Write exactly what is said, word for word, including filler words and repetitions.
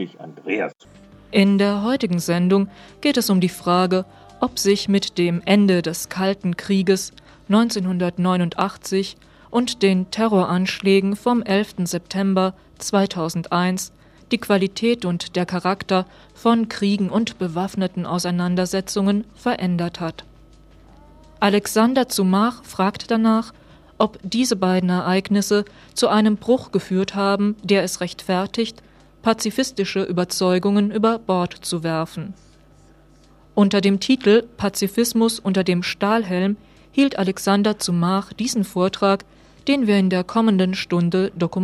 Andreas. In der heutigen Sendung geht es um die Frage, ob sich mit dem Ende des Kalten Krieges neunzehnhundertneunundachtzig und den Terroranschlägen vom elften September zweitausendeins die Qualität und der Charakter von Kriegen und bewaffneten Auseinandersetzungen verändert hat. Alexander Zumach fragt danach, ob diese beiden Ereignisse zu einem Bruch geführt haben, der es rechtfertigt, pazifistische Überzeugungen über Bord zu werfen. Unter dem Titel Pazifismus unter dem Stahlhelm hielt Alexander Zumach diesen Vortrag, den wir in der kommenden Stunde dokumentieren.